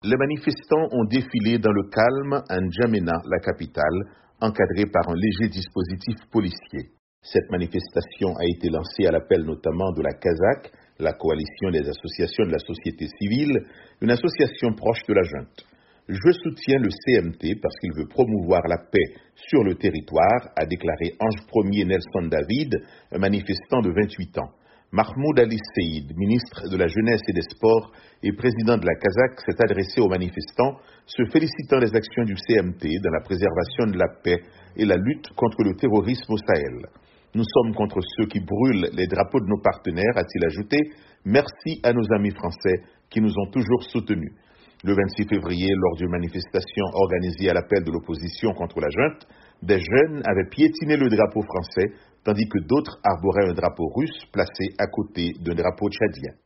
Les manifestants ont défilé dans le calme à N'Djamena, la capitale, encadrée par un léger dispositif policier. Cette manifestation a été lancée à l'appel notamment de la CASAC, la coalition des associations de la société civile, une association proche de la junte. Je soutiens le CMT parce qu'il veut promouvoir la paix sur le territoire, a déclaré Ange Ier Nelson David, un manifestant de 28 ans. Mahmoud Ali Seïd, ministre de la Jeunesse et des Sports et président de la CASAC, s'est adressé aux manifestants, se félicitant des actions du CMT dans la préservation de la paix et la lutte contre le terrorisme au Sahel. Nous sommes contre ceux qui brûlent les drapeaux de nos partenaires, a-t-il ajouté. Merci à nos amis français qui nous ont toujours soutenus. Le 26 février, lors d'une manifestation organisée à l'appel de l'opposition contre la junte, des jeunes avaient piétiné le drapeau français, tandis que d'autres arboraient un drapeau russe placé à côté d'un drapeau tchadien.